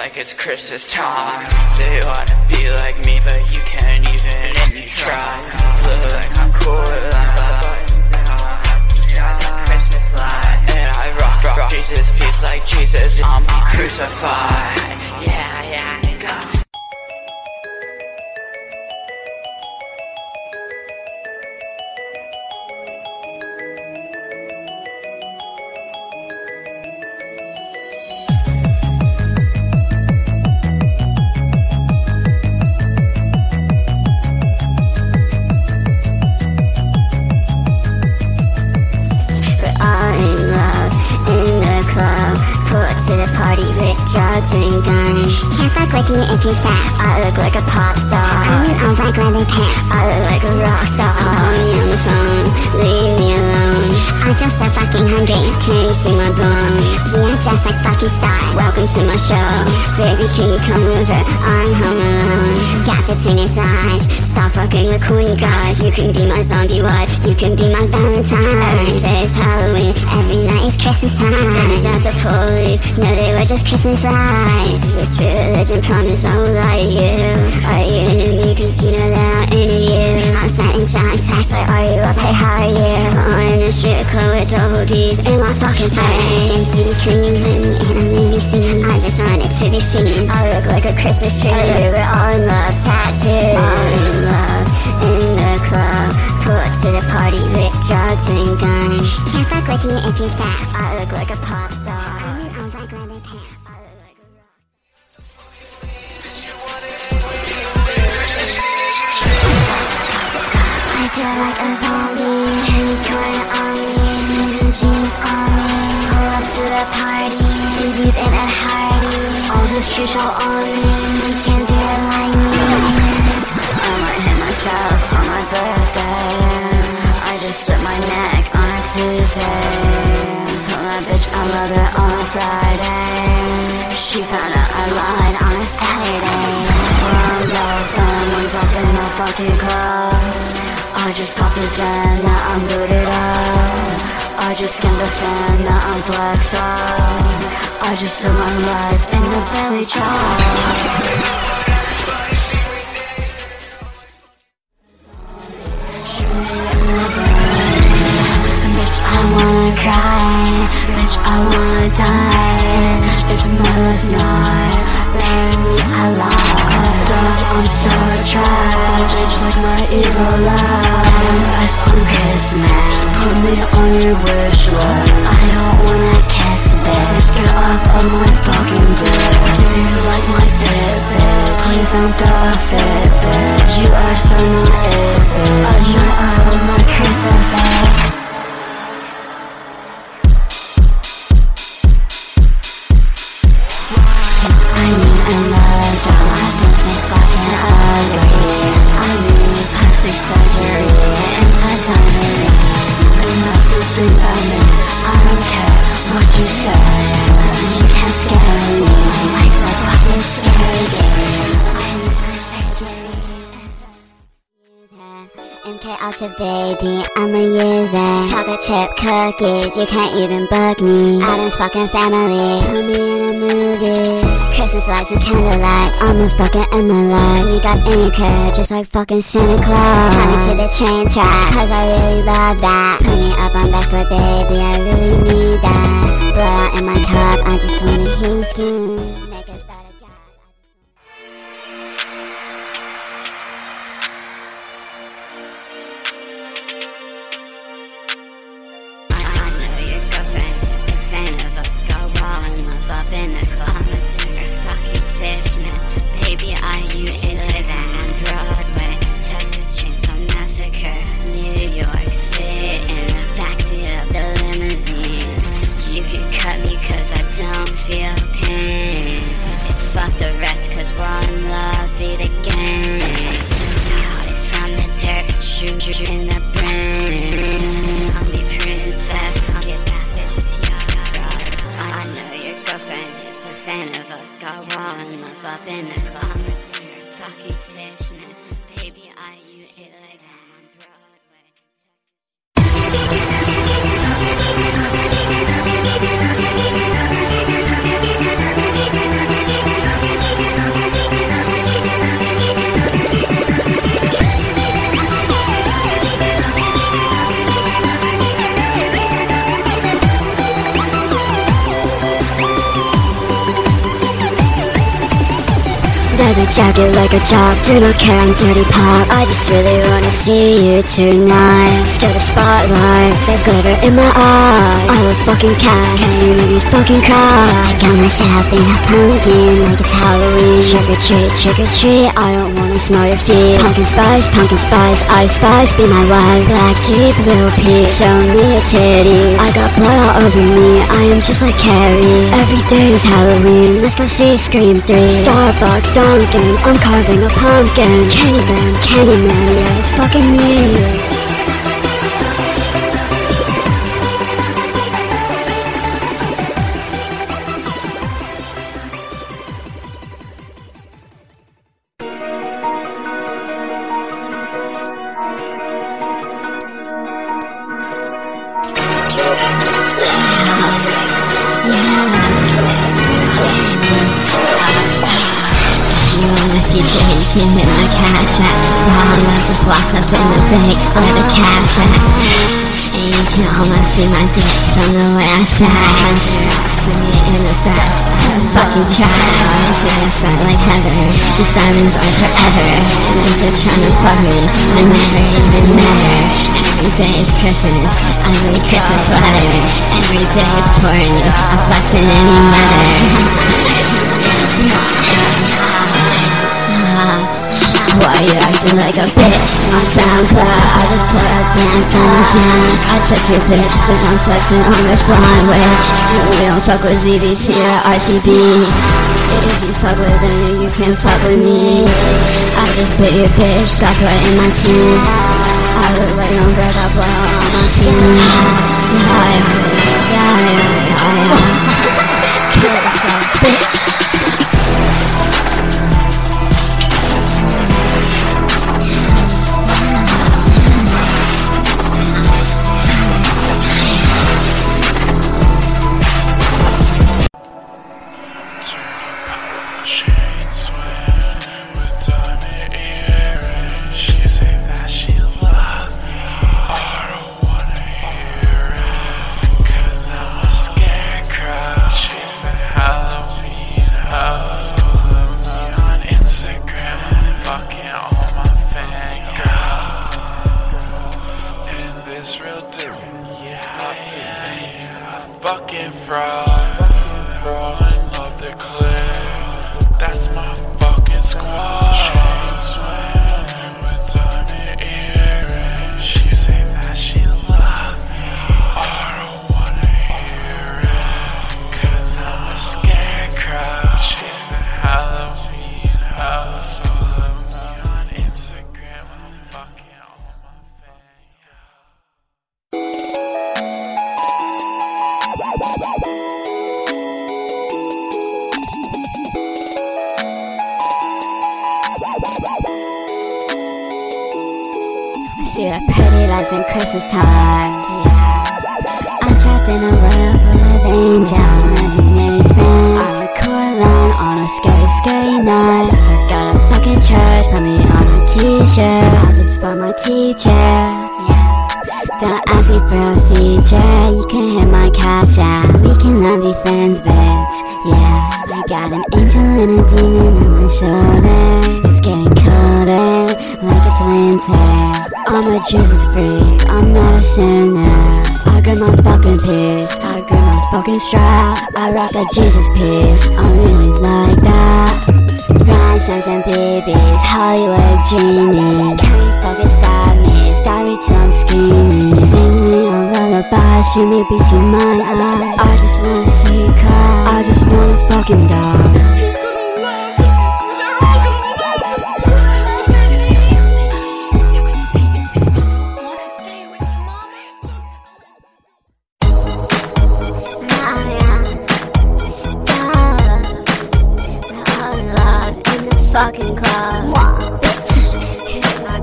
like it's Christmas time. They wanna be like me, but you can't even if you try. Look like I'm cool, like the buttons and all the Christmas light. And I rock Jesus peace like Jesus, I'll be crucified. Yeah, go. To the party with drugs and guns. Can't fuck with me if you're fat. I look like a pop star. I mean, I'm like leather pants. I look like a rock star. Call me on the phone, leave me alone. I feel so fucking hungry, can you see my bones? Yeah, I'm just like fucking style. Welcome to my show. Baby, can you come over? I'm home alone. Gas between his eyes. Stop fucking the queen guys. You can be my zombie wife. You can be my Valentine. Every day is Halloween. Every night is Christmas time. It's not the police. No, they were just Christmas lights. It's true religion, promise I will lie to you. Are you into me? Cause you know that I'm into you. I'm sending John text like, are you up? Hey, how are you? I'm in the strip club with double D's in my fucking face. Sweet creams in me and I'm in scene. I just want it to be seen. I look like a Christmas tree. We're all in love, tattooed. All in love, in the club. Pull up to the party with drugs and guns. Can't fuck with me if you're fat. I look like a pop star. I feel like a zombie, heavy corn on me, jeans on me, pull up to the party, babies in a hardy, all this true show on me, you can't do it like me. I might hit myself on my birthday, I just slit my neck on a Tuesday, told that bitch I love her on a Friday, she found out I lied on a Saturday, I'm up in the fucking club. I just popped a Zen, now I'm booted up. I just scanned the fan, now I'm flexed up. I just took my life in the belly drop. Bitch, I wanna cry. Bitch, I wanna die. It's my last night. Bury me alive. I'm so trash. Bitch, like my evil life. Ice on Christmas. Just put me on your wish list. I don't wanna kiss bitch. Get off of my fucking dick. Do you like my Fitbit? Please don't throw a fit, bitch. You are so not it, bitch. I know I want my crucifix. I need another job. I think so fucking ugly. I need plastic surgery and a diamond. Enough to think of me. I don't care what you say. You can't scare me. Life's a fucking scary game. I need my surgery. MK Ultra baby, I'ma use it. Chocolate chip cookies, you can't even bug me. Adam's fucking family, put me in a movie. Christmas lights and candlelight, I'm a fucking emerald. Sneak up in your crib, just like fucking Santa Claus. Tie me to the train track, cause I really love that. Put me up on backboard baby, I really need that. Blood out in my cup, I just wanna hear you scream. Make a thought of God. Up in the club, talking fishnets. Baby, are you into that? Broadway, Texas Chainsaw Massacre, New York City, in the backseat of the limousine. You can cut me cause I don't feel pain. It's fuck the rest cause we're in love, be the game. Caught it from the dirt, shoot in the brain. I'll be princess, I'll get that bitch with your I know your girlfriend is a fan of us. Got rolling us up in the club. Talking fishnets. Baby, are you it like that on Broadway? leather jacket like a jock. Do not care, I'm dirty pop. I just really wanna see you tonight. Still the spotlight, there's glitter in my eyes. I would fucking catch, can you make me fucking cry? I got myself in a pumpkin like it's Halloween. Trick or treat, I don't wanna smell your feet. Pumpkin spice, ice spice, be my wife. Black Jeep, little P, show me your titties. I got blood all over me, I am just like Carrie. Every day is Halloween, let's go see Scream 3. Starbucks, Dunkin', I'm carving a pumpkin. Candyman, yeah, it's fucking me. Future, you can hit my cash app. Mom, I just walked up in the bank where the cash at. And you can almost see my dick from the way I sat. 100 rocks to me in the back. Fucking try, always see my side like Heather. These diamonds are forever. And they're still trying to fuck me. I never even met her. Every day is Christmas, I wear Christmas sweater. Every day it's pouring, I'm flexing any weather. Why you acting like a bitch? On SoundCloud, I just put a damn phone. I took your bitch, cause I'm flexing on this blind witch. We don't fuck with ZBC or RCB. If you fuck with them, you can't fuck with me. I just bit your bitch, got blood in my teeth. I look like no bread, got blood on my teeth. Yeah. Kill yourself, bitch. Fucking fraud, rolling up the clip. That's my fucking squad. Chain swing with diamond earrings. She say that she love me. I don't wanna hear it, cause I'm a scarecrow. She said Halloween, follow me on Instagram. I'm fucking on my face. See the pretty lights in Christmas time, yeah. I'm trapped in a world full of angels, imaginary friends. I record alone on a scary night. I got a fucking church, put me on a t-shirt. I just fuck my teacher, yeah. Don't ask me for a feature, you can hit my cash out. We cannot be friends, bitch, yeah. I got an angel and a demon on my shoulder. It's getting colder, like it's winter. I'm a Jesus freak, I'm not a sinner. I got my fucking piece, I got my fucking strap. I rock a Jesus piece, I'm really like that. Grandsons and babies, Hollywood dreaming. Can you fucking stop me till I'm screaming. Sing me a lullaby, shoot me between my eyes. I just wanna see you cry, I just wanna fucking die. Fucking club. Wow. Hit my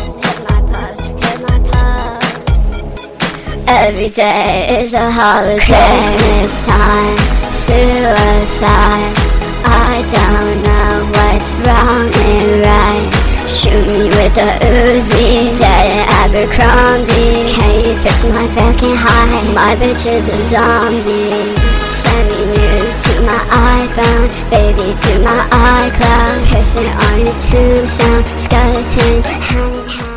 pulse. Every day is a holiday. Christmas time, suicide. I don't know what's wrong and right. Shoot me with the Uzi, dead Abercrombie. Can you fix my fucking high? My bitch is a zombie. Send me nudes to my iPhone, baby to my iCloud. person on your tombstone. Skeletons, hand in hand.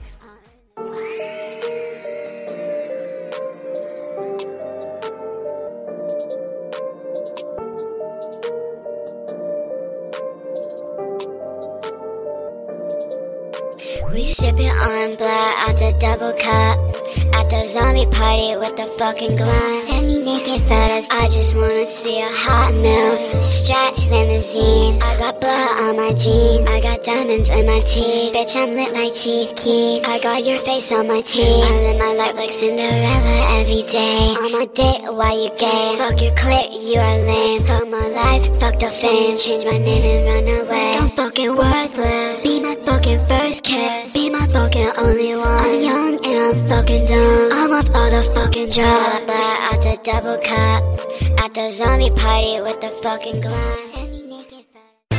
We sippin' on blood out the double cup at the zombie party with the fucking glass. Send me naked photos, I just wanna see a hot milk stretch limousine. I got blood on my jeans, I got diamonds in my teeth. Bitch, I'm lit like Chief Keef, I got your face on my teeth. I live my life like Cinderella every day. On my date, why you gay? Fuck your clique, you are lame. Fuck my life, fuck the fame. Change my name and run away. I'm fucking worthless, be my fucking first kiss. Be my fucking only one. I'm young and I'm fucking dumb. I'm off all the fucking drugs. Blood out the double cup at the zombie party with the fucking glass. Send me naked photos.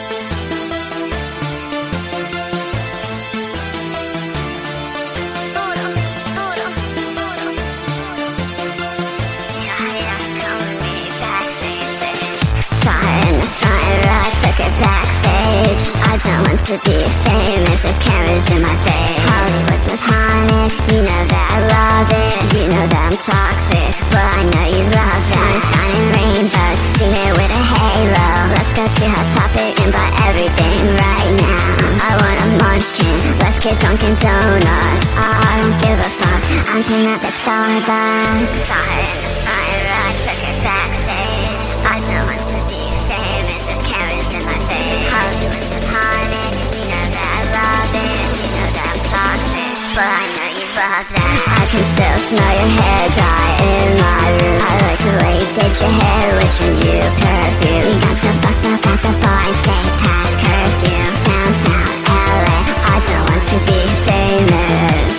Backstage, I don't want to be famous. There's cameras in my face. Hollywood was haunted. You know that I love it. You know that I'm toxic, but I know you love that. Shining rainbows, demon with a halo. Let's go to Hot Topic and buy everything right now. I want a munchkin. Let's get Dunkin' Donuts. I don't give a fuck. I'm taking at the Starbucks. Saw her in the front row. Took her backstage. I don't want to be famous. There's cameras in my face. Hollywood was haunted. You know that I love it. You know that I'm toxic, but I know you love that. I can still smell your hair dye in my room. I like the way you did your hair with your new perfume. We got so fucked up at the bar and stay past curfew. Downtown LA, I don't want to be famous.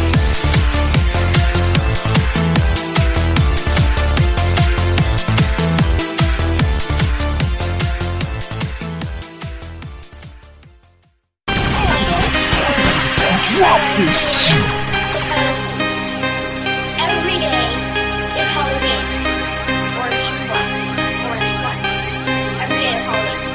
Drop this shit. Because every day is Halloween. Orange black. Orange black. Every day is Halloween.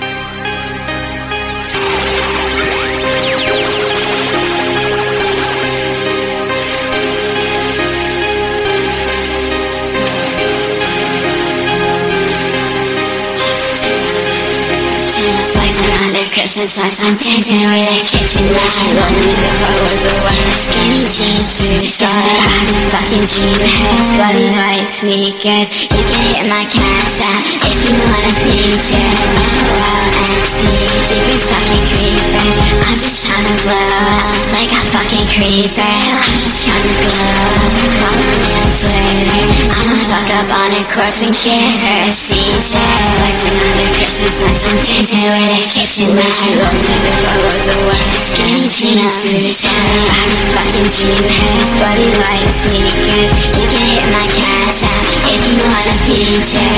Christmas lights, I'm dancing with a kitchen light. Lonely before was a word. Skinny jeans, true started out of fucking dream heads. Bloody white sneakers, you can hit my cash app if you wanna feature. LOLXC, Jeepers fucking creepers. I'm just tryna blow up like a fucking creeper. I'm just tryna glow up, follow me on Twitter. I'ma fuck up on her corpse and give her a seizure. Flexing under Christmas lights, I'm dancing with a kitchen light. Lonely before was a word. Skinny jeans, true started out of fucking dream heads. Bloody white sneakers, you can hit my cash app if you wanna feature.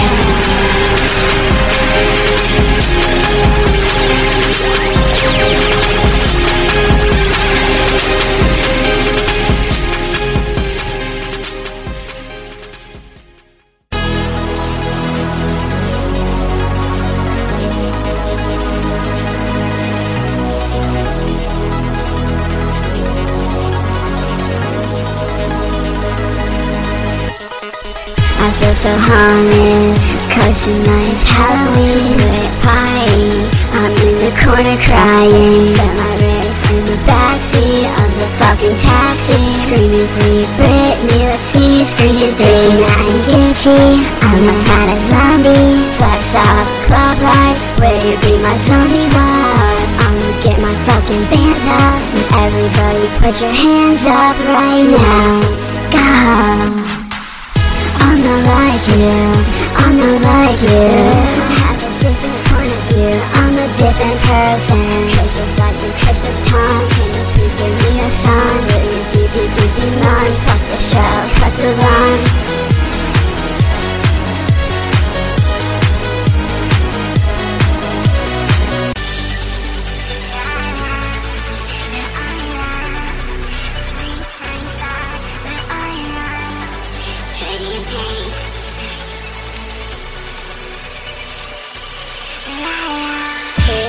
I feel so haunted, cause tonight's Halloween lit party. I'm in the corner crying, set my wrist in the backseat of the fucking taxi. Screaming free Britney, let's see me screaming through Gina and Gucci. I'm a kind of zombie, flex off club lights. Will you be my zombie wife? I'ma get my fucking bands up, and everybody put your hands up right now. Go! I'm not like you, I'm not like you. I have a different point of view, I'm a different person. Christmas lights and Christmas time, can you please give me a sign? Will you be mine? Fuck the show, cut the line.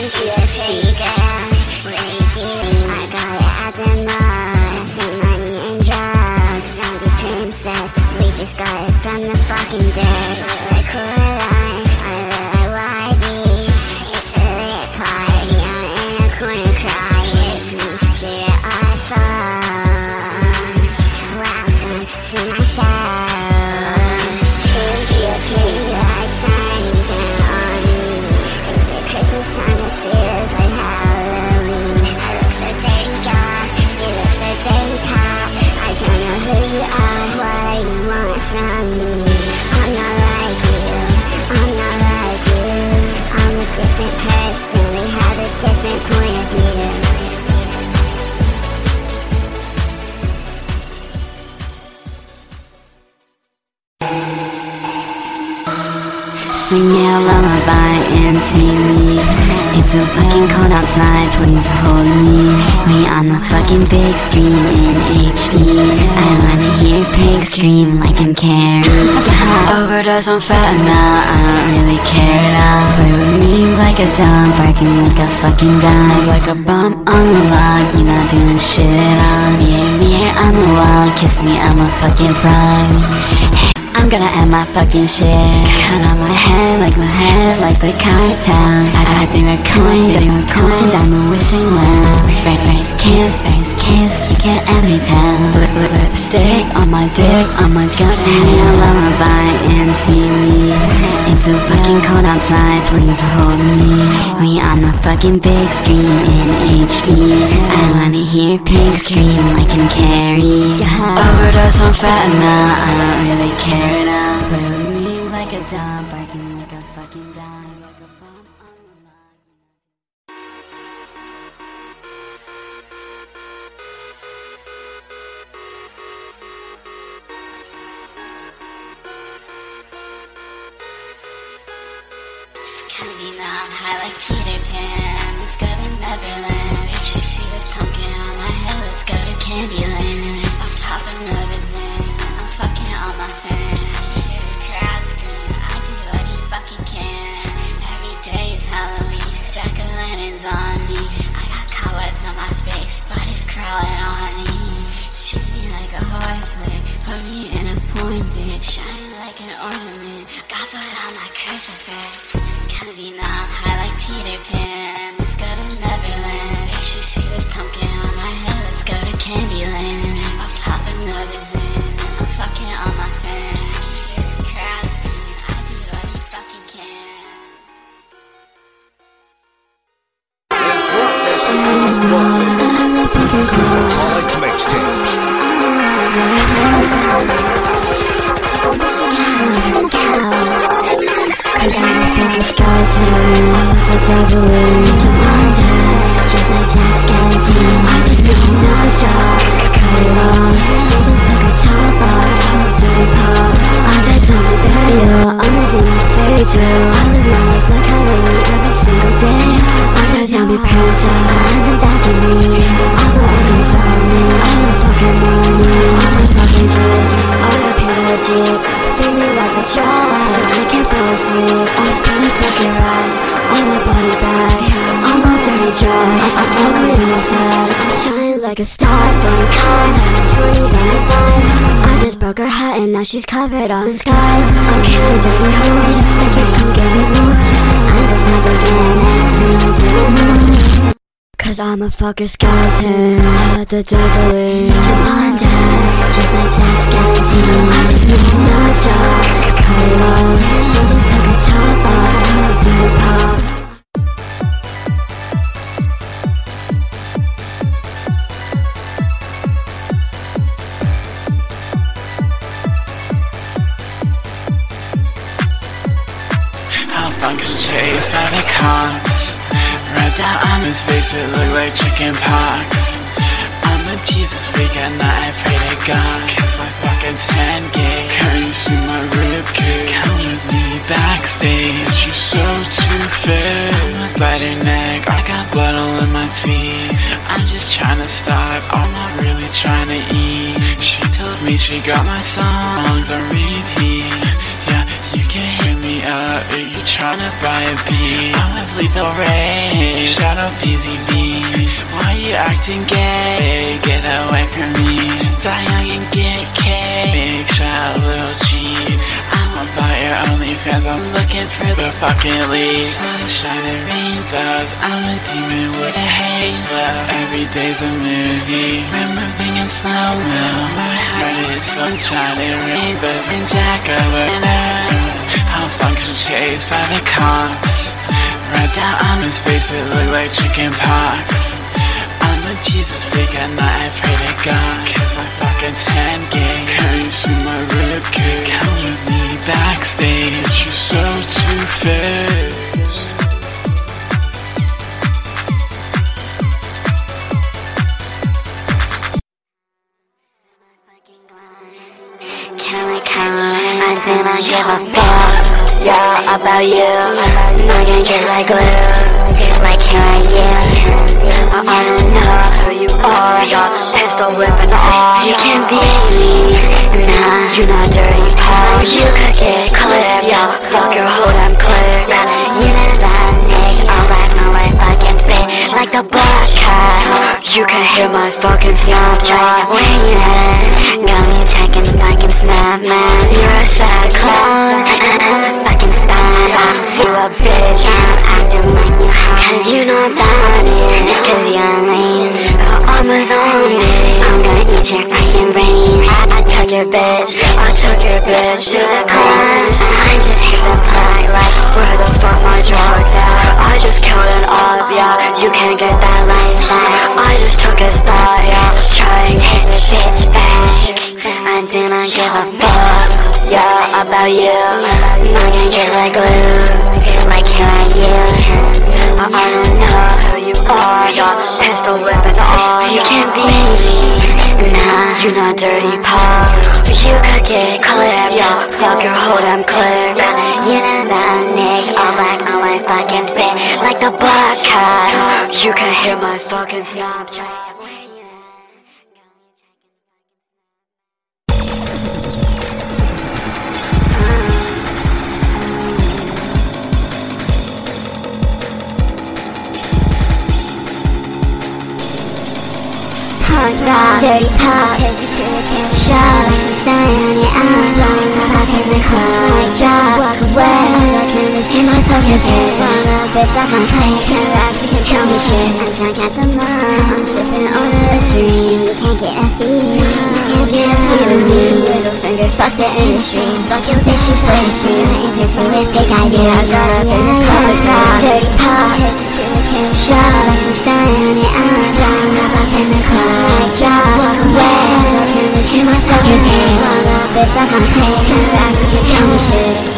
into your speaker. What are you feeling? I got it at the mall. Free money and drugs. Zombie princess. We just got it from the fucking dead. Like Coraline. I look like YB. It's a lit party. I'm in a corner crying. It's me to your iPhone. Welcome to my show. Into your pretty lights shining down on me. It's a Christmas time that feels like Halloween. I look so dirty, God. You look so dirty, pop. I don't know who you are. What do you want from me? I'm not like you. I'm not like you. I'm a different person. We have a different point of view. Sing me a lullaby and tame me. It's so fucking cold outside, please hold me. Me on the fucking big screen in HD. I wanna hear pigs scream like I'm Carrie. Overdose on fentanyl, I don't really care now. Play with me like a dog, barking like a fucking dog. Like a bump on the log, you're not doing shit at all. Mirror on the wall, kiss me, I'm a fucking frog. I'm gonna end my fucking shit. Cut on my head like my hair, just like the cartel. I think we're coin down the wishing well. First kiss, you can't ever tell. Lipstick on my dick, on my gut. Sing me a lullaby and see me. It's so fucking cold outside, please hold me. We on the fucking big screen in HD. I wanna hear pigs scream like I'm Carrie. Overdose on fentanyl, I don't really care. Play with me like a dog, barking like a fucking dog. Like a bump on the log. Cause you know I'm high like Peter Pan. Let's go to Neverland. Bitch, you see this pumpkin on my head? Let's go to Candyland. I'm popping another Zen. I'm fucking all my fans. Jack-o'-lanterns on me. I got cobwebs on my face, bodies crawling on me. Shoot me like a horror flick, put me in a porn bitch, shining like an ornament. Got blood on my crucifix, cause you know I'm high like Peter Pan. Let's go to Neverland. Bitch, you see this pumpkin on my head? Let's go to Candyland. I'll pop another Zen, I'm fucking all my fans. Hear the crowd scream, I do what you fucking can. Alex Mixtapes. Cause I'm a fucking skeleton, the devil in wonder, just like Jack Skeleton. I just need no job, cut it off. She just took her top off, dirty pop. I just on the burial, I'm living a fairy tale. I live my life like Halloween every single day. I'm the zombie princess, I'm the back of me. All the women follow me, all the fucking money, all my fucking drip, all the pure legit. Feed me like a jar, so I can't fall asleep. I was pretty fucking right, on my body back, on my dirty drugs. I'm ugly inside, I'm shining like a star from a car. 20s on his thighs, I just broke her hat and now she's covered all in scars. I'm killing dirty home, the church don't give me more. I just have those ass and I do more. Cause I'm a fucker skeleton, let the devil in wonder, just like Jack Skeleton. I just need no job, cut it off. She just took her top off, dirty pop. I'll function chased by the cops. Red dot on his face, it looked like chicken pox. I'm a Jesus freak at night, I pray to God. Kiss my fucking 10 gig. Can you see my ribcage? Come with me backstage, you so two-faced. I'm a glider neck, I got blood all in my teeth. I'm just trying to stop, I'm not really trying to eat. She told me she got my songs on repeat. Yeah, you can hear me up, are you tryna buy a beat? I'm with Lethal Ray, shout out BZB. Why you acting gay? Get away from me. Die young and get cake. Shout out Lil G. I'm about your OnlyFans, I'm looking for the fucking lead. Sunshine and rainbows, I'm a demon with a halo. Every day's a movie, we're moving in slow-mo. My heart is sunshine and rainbows and Jack over and out. I'll function chased by the cops. Red down on his face, it looked like chicken pox. I'm a Jesus freak at night, I pray to God. Cause my fucking 10 gig curves in my ribcage. Come with me backstage, you're so two-faced. I do not give a fuck, yeah, about you. My gang just like glue, like here I am. I don't know who you are, your pistol whipping off. You can't beat me, nah, you not dirty pop. You could get clipped, yo, fuck your whole damn clip. You know that nigga, I'll ride my way fucking fit like the black cat. You can hear my fucking Snapchat when you at. Got me checking the fucking snap, man. You're a sad clown, and I'm a fucking spy. You a bitch, I'm acting like you hot. Cause you know about it, cause you're lame. I'm a zombie, I'm gonna eat your fucking brain. I took your bitch, I took your bitch to the clubs. I just hit the plug, like, where the fuck my drugs at? I just killed an op, yeah, you can't get that life back. I just took a spot, yeah, try and take the bitch back. I do not give a fuck, yeah, about you. My gang just like glue, like here I am. I don't know who you are, your pistol whipping off. You can't beat me, nah, you not dirty pop. You could get clipped, yo, fuck your whole damn clip. You know that nigga, I'll back on my fucking fit like the black cat. You can hear my fucking Snapchat. Dirty pop, shout out to staying on your outline. Back in the club, like drop, walk away. In my fucking bed, want a bitch that can play. Turn rap, she can tell me shit. I'm drunk at the mall, I'm sipping on a Listerine. You can't get a fee, you can't get a fee with me. Little finger, fuck the industry. Fuck your bitch, she's flashy. I ain't here for a fake idea. I got up in this club, dirty pop, shout out to staying on your outline. Back in the club, like drop, walk away. In my fucking bed, want a bitch that can play. Turn rap, she can tell me shit.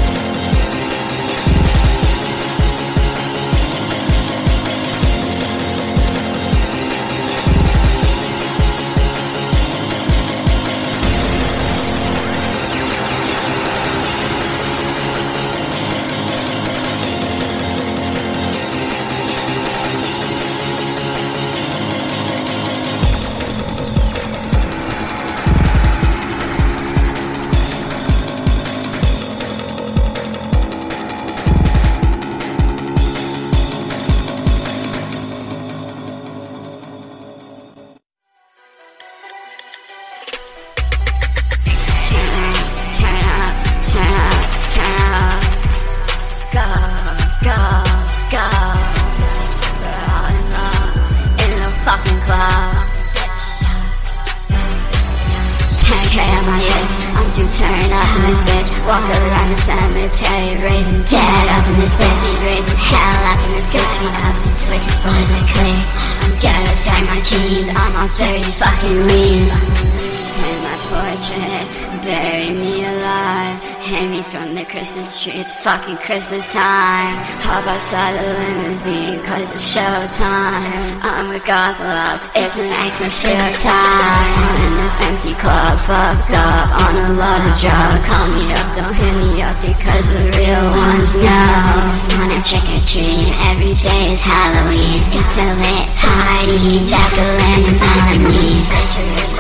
To turn up in this bitch, walk around the cemetery, raising dead up in this bitch, raising hell up in this bitch. We up and switches for the click. I'm gonna tag my jeans, I'm all dirty fucking lean. Paint my portrait, bury me alive. Hang me from the Christmas tree, it's fucking Christmas time. Hop outside the limousine, cause it's showtime. I'm with Goth Love, it's an act of suicide. I'm in this empty club, fucked up on a lot of drugs. Call me up, don't hit me up, because the real ones know. Just wanna trick or treat, every day is Halloween. It's a lit party, jack-o'-lanterns on me. Set your wrist,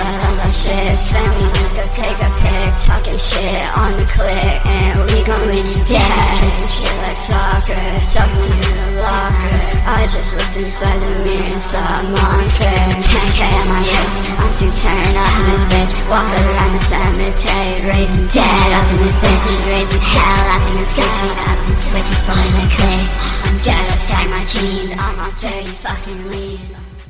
that shit. Send me to go take a pic, talking shit on the clip, and we gon' leave you dead. Shit like soccer, stuck me in the locker. I just looked inside the mirror and saw a monster. 10K on my wrist, I'm too turned up in this bitch. Walk around the cemetery, raising dead up in this bitch. Raising hell up in this bitch. We up and switches for the click. I'm ghetto, tag my jeans, I'm all dirty fucking lean.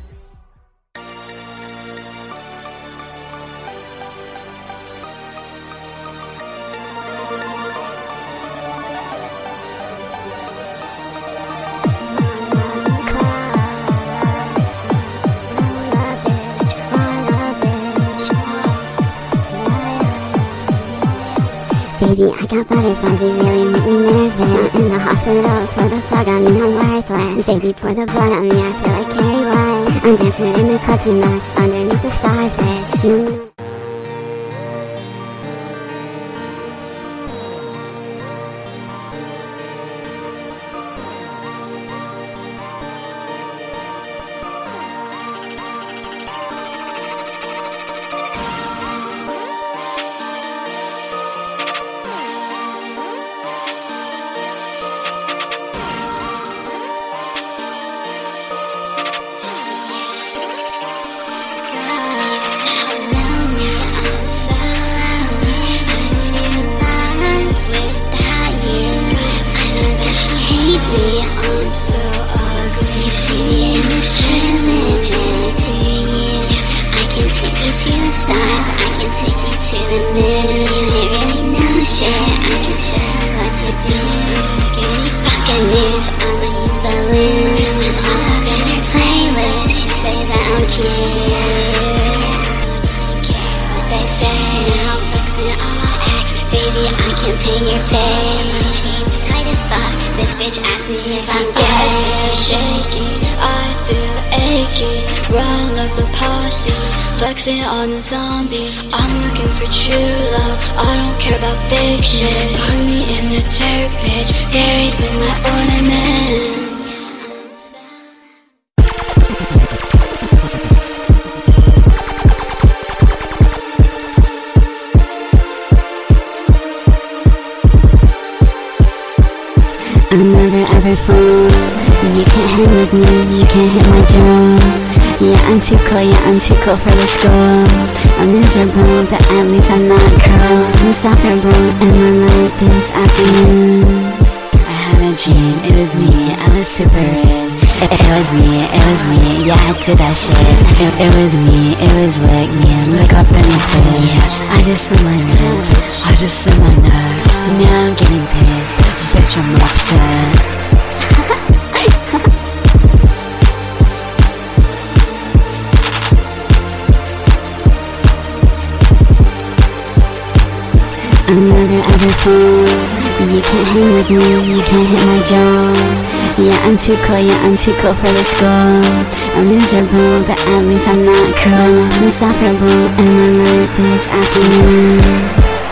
Baby, I got butterflies, you really make me nervous. I'm in the hospital, pour the plug on me, I'm worthless. Baby, pour the blood on me, I feel like Carrie White. I'm dancing in the club tonight, underneath the stars, bitch. I'm so ugly. You see me in this religion to you. I can take you to the stars, I can take you to the moon. You ain't really know shit, I can show you what to do. Scary fucking news, I'ma use balloon. With all up in your playlist, you say that I'm cute. I don't care what they say, I'm flexing on my ex. Baby, I can paint your face. Jeans tight as fuck. This bitch asked me if I'm gay. Shaky, I feel achy. Run like the posse, flexing on the zombies. I'm looking for true love, I don't care about fake shit. Put me in the dirt, bitch, buried with my ornament. I'm never ever full. You can't hang with me, you can't hit my drum. Yeah, I'm too cool for the school. I'm miserable, but at least I'm not cool. I'm insufferable, and I like this afternoon. I had a dream, it was me, I was super rich. It was me, yeah, I did that shit. It was me, it was like me, and look up in this bitch. I just slit my wrist, I just slit my neck. Now I'm getting pissed, bitch, I'm upset. I'm never ever full. You can't hang with me, you can't hit my jaw. Yeah, I'm too cool for the school. I'm miserable, but at least I'm not cool. I'm insufferable, and I like this afternoon.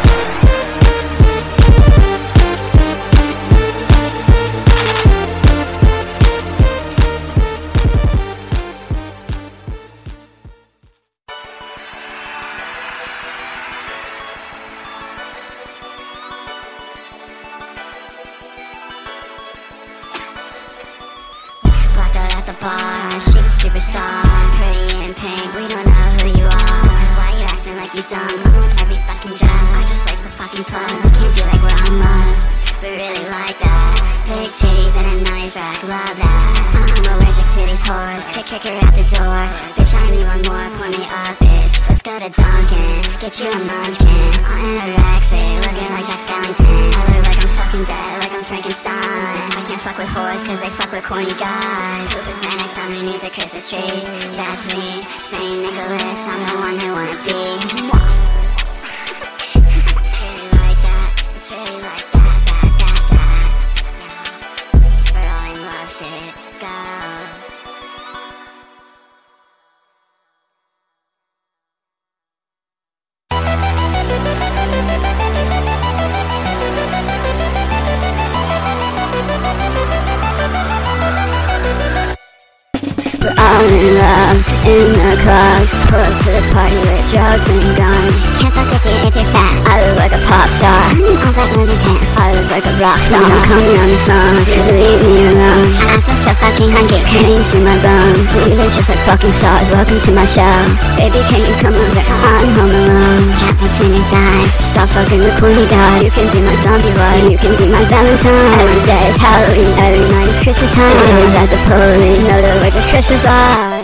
At the bar, she's a superstar, pretty in pink, we don't know who you are. Why you acting like you dumb? I'm on every fucking dress, I just like the fucking plug. I can't be like we're on love, we really like that. Big titties and a nice rack, love that. I'm allergic to these whores, kick her out the door. Bitch, I need one more, pour me up, bitch. Let's go to Dunkin', get you a munchkin. I'm anorexic, looking like Jack Skellington. I look like I'm fucking dead, like I'm Frankenstein. I can't fuck with whores cause they fuck with corny guys. Who is Xanax underneath the Christmas tree? That's me, St. Nicholas, I'm the one they wanna be. It's really like that, it's really like that. We're all in love, shit, go. We're all in love, in the club. Pull up to the party with drugs and guns. Can't fuck with you if you're fat. I look like a pop star. All black leather pants. I look like a rock star. Don't call me on the phone, leave me alone. I feel so fucking hungry. Can you see my bones? We look just like fucking stars. Welcome to my show. Baby, can you come over? I'm home alone. Got between your thighs. Stop fucking with corny guys. You can be my zombie wife. You can be my Valentine. Every day is Halloween. Every night is Christmas time. Is that the police? No, they're like just Christmas lights.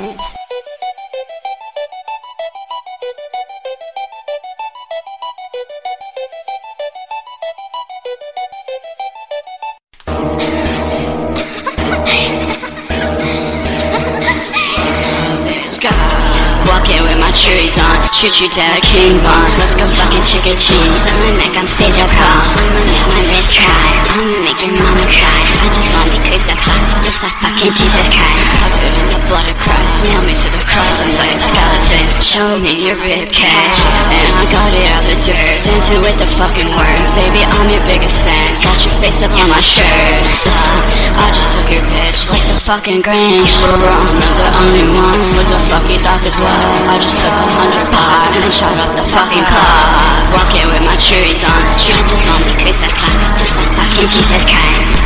Walking with my cherries on, shoot you dead, King Von. Let's go fucking chicken cheese. On my neck on stage I crawl. I'ma make my wrist cry. I'ma make your mama cry. I just wanna be crucified, just like fucking Jesus Christ. Covered in the blood of Christ, nail me to the cross, I'm like a skeleton. Show me your ribcage, and I got it out the dirt. Dancing with the fucking worms, baby, I'm your biggest fan. Got your face up on my shirt. I just took your bitch like the fucking Grinch. I'm not the only one with the fucking dog as well. I just took 100 pot and shot up the fucking car. Walking with my cherries on, I just wanna be crucified, just like fucking Jesus Christ.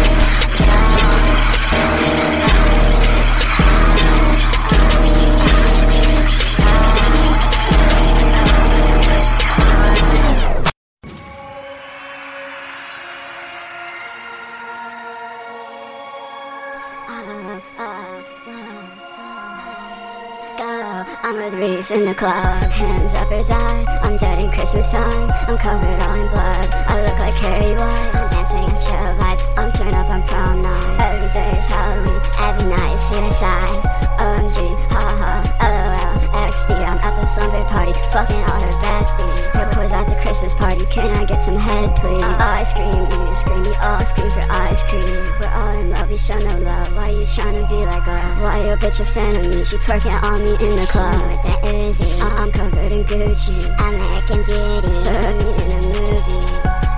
I'm with Reese in the club, hands up or die. I'm dead in Christmas time, I'm covered all in blood. I look like Carrie White, I'm dancing on show life. I'm turned up on prom night, every day is Halloween, every night is suicide. OMG, haha, LOL, XD, I'm at the Sunday party, fucking all her besties. Who's at the Christmas party, can I get some head please? I scream, you scream, we all scream for ice cream. We're all in love, we show no love, why you tryna be like us? Why your bitch a fan of me, she twerking on me in the club. With that Uzi, I'm covered in Gucci, American Beauty. put me in a movie.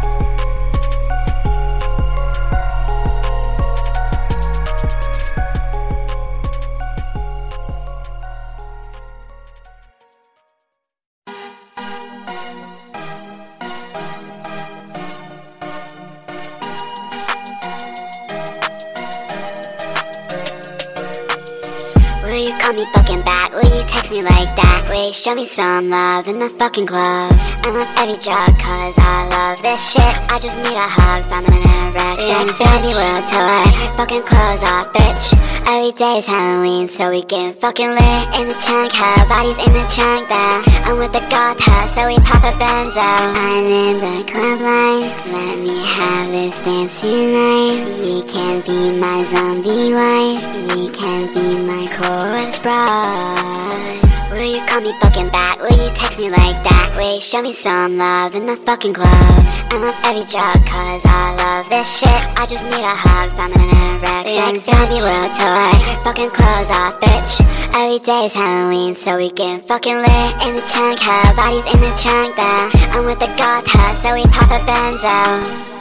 Will you call me fucking back? Will you text me like that? Will you show me some love in the fucking club? I love every drug cause I love this shit. I just need a hug from an anorexic bitch. World tour, fucking clothes off, bitch. Every day is Halloween, so we getting fucking lit. In the trunk, her body's in the trunk though. I'm with the goth her, so we pop a benzo. I'm in the club lights, let me have this dance tonight. You can be my zombie wife, you can be my chorus bride. Will you call me fucking back? Will you text me like that? Will you show me some love in the fucking club? I love every drug cause I love this shit. I just need a hug from an anorexic zombie world tour. Fucking clothes off, bitch. Every day is Halloween, so we getting fucking lit. In the trunk, her body's in the trunk though. I'm with the goth her, so we pop a benzo.